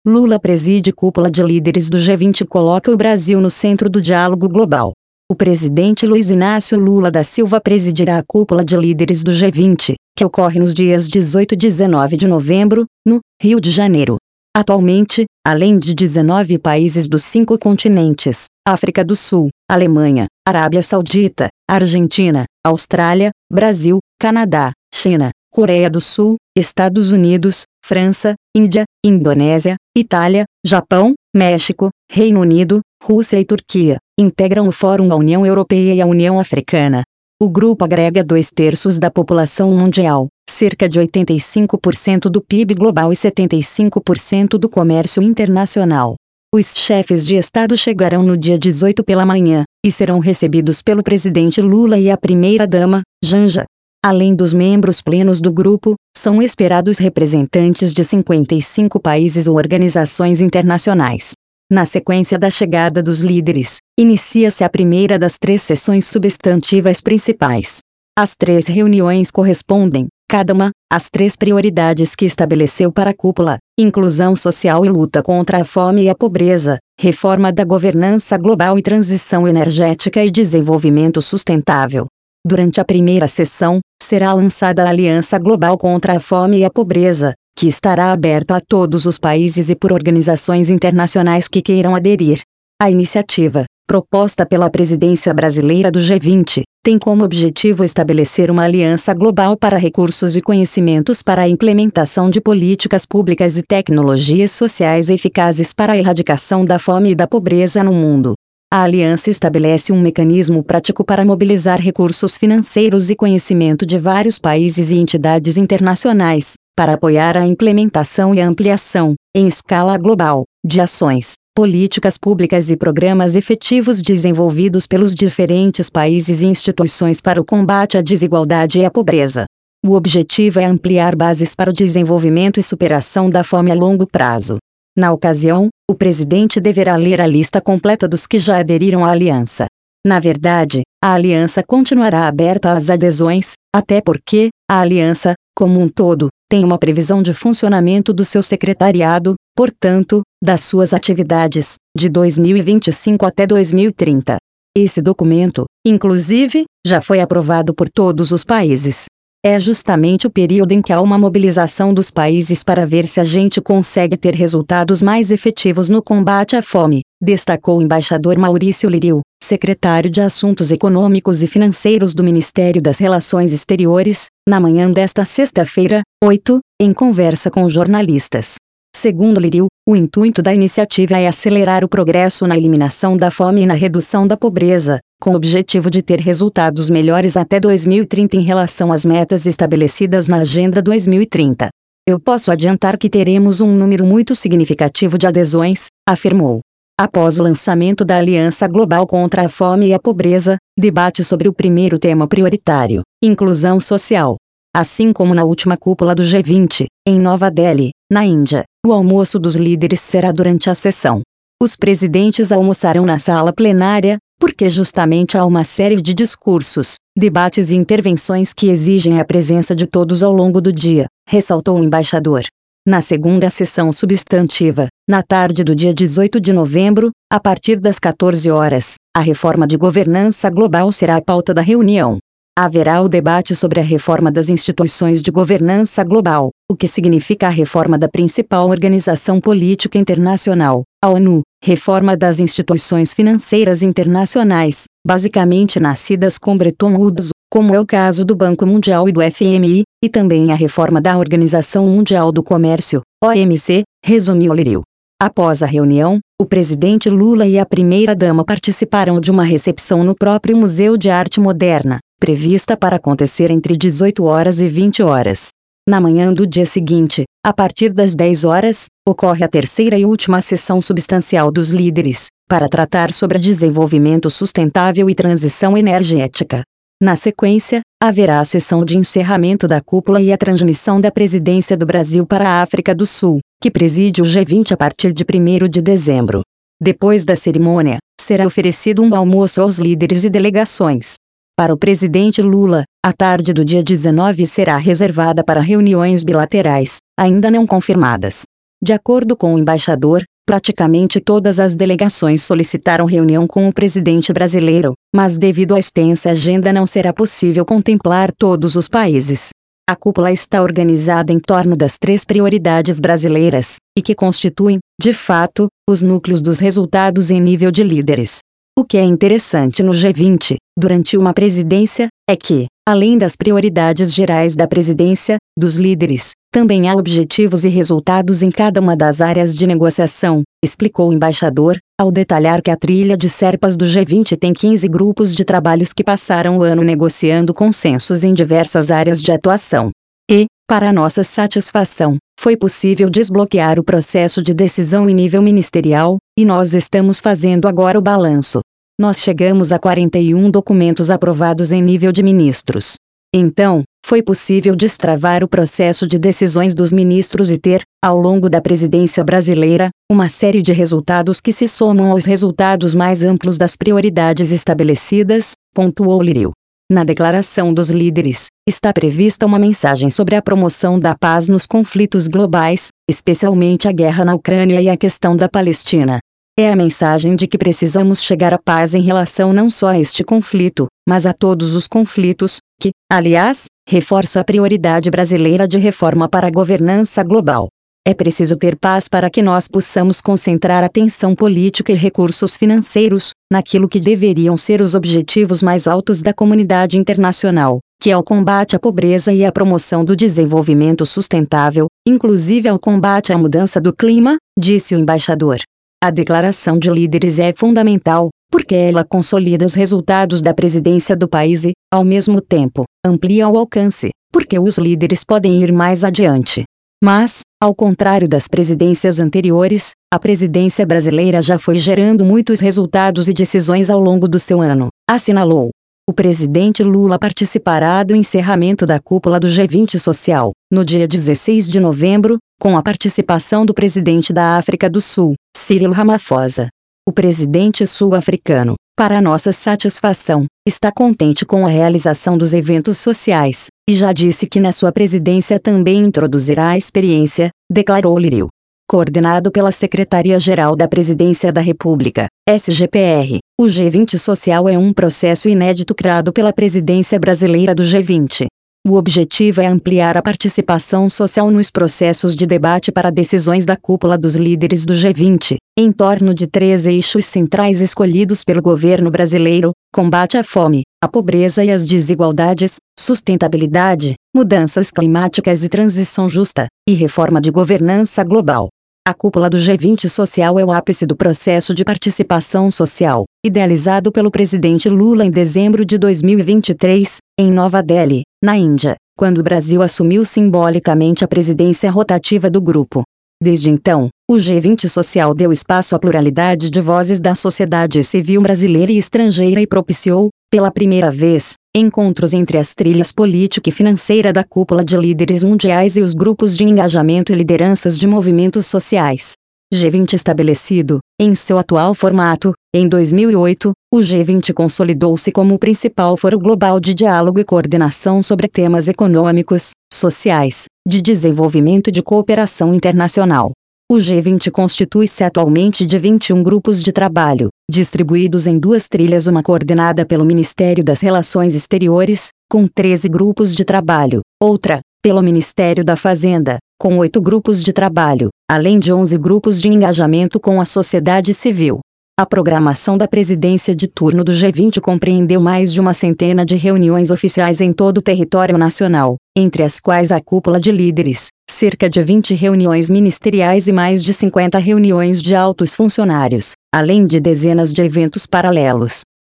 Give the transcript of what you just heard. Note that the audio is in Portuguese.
Lula preside cúpula de líderes do G20 e coloca o Brasil no centro do diálogo global. O presidente Luiz Inácio Lula da Silva presidirá a cúpula de líderes do G20, que ocorre nos dias 18 e 19 de novembro, no Rio de Janeiro. Atualmente, além de 19 países dos 5 continentes, África do Sul, Alemanha, Arábia Saudita, Argentina, Austrália, Brasil, Canadá, China, Coreia do Sul, Estados Unidos, França, Índia, Indonésia, Itália, Japão, México, Reino Unido, Rússia e Turquia integram o Fórum a União Europeia e a União Africana. O grupo agrega 2/3 da população mundial, cerca de 85% do PIB global e 75% do comércio internacional. Os chefes de Estado chegarão no dia 18 pela manhã, e serão recebidos pelo presidente Lula e a primeira-dama, Janja. Além dos membros plenos do grupo, são esperados representantes de 55 países ou organizações internacionais. Na sequência da chegada dos líderes, inicia-se a primeira das 3 sessões substantivas principais. As 3 reuniões correspondem, cada uma, às 3 prioridades que estabeleceu para a cúpula: inclusão social e luta contra a fome e a pobreza, reforma da governança global e transição energética e desenvolvimento sustentável. Durante a primeira sessão, será lançada a Aliança Global contra a Fome e a Pobreza, que estará aberta a todos os países e por organizações internacionais que queiram aderir. A iniciativa, proposta pela presidência brasileira do G20, tem como objetivo estabelecer uma aliança global para recursos e conhecimentos para a implementação de políticas públicas e tecnologias sociais eficazes para a erradicação da fome e da pobreza no mundo. A aliança estabelece um mecanismo prático para mobilizar recursos financeiros e conhecimento de vários países e entidades internacionais, para apoiar a implementação e a ampliação, em escala global, de ações, políticas públicas e programas efetivos desenvolvidos pelos diferentes países e instituições para o combate à desigualdade e à pobreza. O objetivo é ampliar bases para o desenvolvimento e superação da fome a longo prazo. Na ocasião, o presidente deverá ler a lista completa dos que já aderiram à aliança. Na verdade, a aliança continuará aberta às adesões, até porque, a aliança, como um todo, tem uma previsão de funcionamento do seu secretariado, portanto, das suas atividades, de 2025 até 2030. Esse documento, inclusive, já foi aprovado por todos os países. É justamente o período em que há uma mobilização dos países para ver se a gente consegue ter resultados mais efetivos no combate à fome, destacou o embaixador Maurício Lírio, secretário de Assuntos Econômicos e Financeiros do Ministério das Relações Exteriores, na manhã desta sexta-feira, 8, em conversa com jornalistas. Segundo Lírio, o intuito da iniciativa é acelerar o progresso na eliminação da fome e na redução da pobreza, com o objetivo de ter resultados melhores até 2030 em relação às metas estabelecidas na Agenda 2030. Eu posso adiantar que teremos um número muito significativo de adesões, afirmou. Após o lançamento da Aliança Global contra a Fome e a Pobreza, debate sobre o primeiro tema prioritário, inclusão social. Assim como na última cúpula do G20, em Nova Delhi, na Índia, o almoço dos líderes será durante a sessão. Os presidentes almoçarão na sala plenária, porque justamente há uma série de discursos, debates e intervenções que exigem a presença de todos ao longo do dia, ressaltou o embaixador. Na segunda sessão substantiva, na tarde do dia 18 de novembro, a partir das 14 horas, a reforma de governança global será a pauta da reunião. Haverá o debate sobre a reforma das instituições de governança global, o que significa a reforma da principal organização política internacional, a ONU, reforma das instituições financeiras internacionais, basicamente nascidas com Bretton Woods, como é o caso do Banco Mundial e do FMI, e também a reforma da Organização Mundial do Comércio, OMC, resumiu Lírio. Após a reunião, o presidente Lula e a primeira-dama participarão de uma recepção no próprio Museu de Arte Moderna, prevista para acontecer entre 18 horas e 20 horas. Na manhã do dia seguinte, a partir das 10 horas, ocorre a terceira e última sessão substancial dos líderes, para tratar sobre desenvolvimento sustentável e transição energética. Na sequência, haverá a sessão de encerramento da cúpula e a transmissão da presidência do Brasil para a África do Sul, que preside o G20 a partir de 1º de dezembro. Depois da cerimônia, será oferecido um almoço aos líderes e delegações. Para o presidente Lula, a tarde do dia 19 será reservada para reuniões bilaterais, ainda não confirmadas. De acordo com o embaixador, praticamente todas as delegações solicitaram reunião com o presidente brasileiro, mas devido à extensa agenda não será possível contemplar todos os países. A cúpula está organizada em torno das 3 prioridades brasileiras, e que constituem, de fato, os núcleos dos resultados em nível de líderes. O que é interessante no G20, durante uma presidência, é que, além das prioridades gerais da presidência, dos líderes, também há objetivos e resultados em cada uma das áreas de negociação, explicou o embaixador, ao detalhar que a trilha de Sherpas do G20 tem 15 grupos de trabalhos que passaram o ano negociando consensos em diversas áreas de atuação. E, para nossa satisfação, foi possível desbloquear o processo de decisão em nível ministerial, e nós estamos fazendo agora o balanço. Nós chegamos a 41 documentos aprovados em nível de ministros. Então, foi possível destravar o processo de decisões dos ministros e ter, ao longo da presidência brasileira, uma série de resultados que se somam aos resultados mais amplos das prioridades estabelecidas, pontuou Lírio. Na declaração dos líderes, está prevista uma mensagem sobre a promoção da paz nos conflitos globais, especialmente a guerra na Ucrânia e a questão da Palestina. É a mensagem de que precisamos chegar à paz em relação não só a este conflito, mas a todos os conflitos, que, aliás, reforça a prioridade brasileira de reforma para a governança global. É preciso ter paz para que nós possamos concentrar atenção política e recursos financeiros naquilo que deveriam ser os objetivos mais altos da comunidade internacional, que é o combate à pobreza e a promoção do desenvolvimento sustentável, inclusive ao combate à mudança do clima, disse o embaixador. A declaração de líderes é fundamental, porque ela consolida os resultados da presidência do país e, ao mesmo tempo, amplia o alcance, porque os líderes podem ir mais adiante. Mas, ao contrário das presidências anteriores, a presidência brasileira já foi gerando muitos resultados e decisões ao longo do seu ano, assinalou. O presidente Lula participará do encerramento da cúpula do G20 Social, no dia 16 de novembro, com a participação do presidente da África do Sul, Cyril Ramaphosa. O presidente sul-africano, para nossa satisfação, está contente com a realização dos eventos sociais, e já disse que na sua presidência também introduzirá a experiência, declarou Lírio. Coordenado pela Secretaria-Geral da Presidência da República, SGPR, o G20 Social é um processo inédito criado pela presidência brasileira do G20. O objetivo é ampliar a participação social nos processos de debate para decisões da cúpula dos líderes do G20, em torno de 3 eixos centrais escolhidos pelo governo brasileiro: combate à fome, à pobreza e às desigualdades, sustentabilidade, mudanças climáticas e transição justa, e reforma de governança global. A cúpula do G20 Social é o ápice do processo de participação social, idealizado pelo presidente Lula em dezembro de 2023, em Nova Delhi, na Índia, quando o Brasil assumiu simbolicamente a presidência rotativa do grupo. Desde então, o G20 Social deu espaço à pluralidade de vozes da sociedade civil brasileira e estrangeira e propiciou, pela primeira vez, encontros entre as trilhas política e financeira da cúpula de líderes mundiais e os grupos de engajamento e lideranças de movimentos sociais. G20 estabelecido, em seu atual formato, em 2008, o G20 consolidou-se como o principal foro global de diálogo e coordenação sobre temas econômicos, sociais, de desenvolvimento e de cooperação internacional. O G20 constitui-se atualmente de 21 grupos de trabalho, distribuídos em 2 trilhas, uma coordenada pelo Ministério das Relações Exteriores, com 13 grupos de trabalho, outra, pelo Ministério da Fazenda, com 8 grupos de trabalho, além de 11 grupos de engajamento com a sociedade civil. A programação da presidência de turno do G20 compreendeu mais de uma centena de reuniões oficiais em todo o território nacional, entre as quais a cúpula de líderes, cerca de 20 reuniões ministeriais e mais de 50 reuniões de altos funcionários, além de dezenas de eventos paralelos.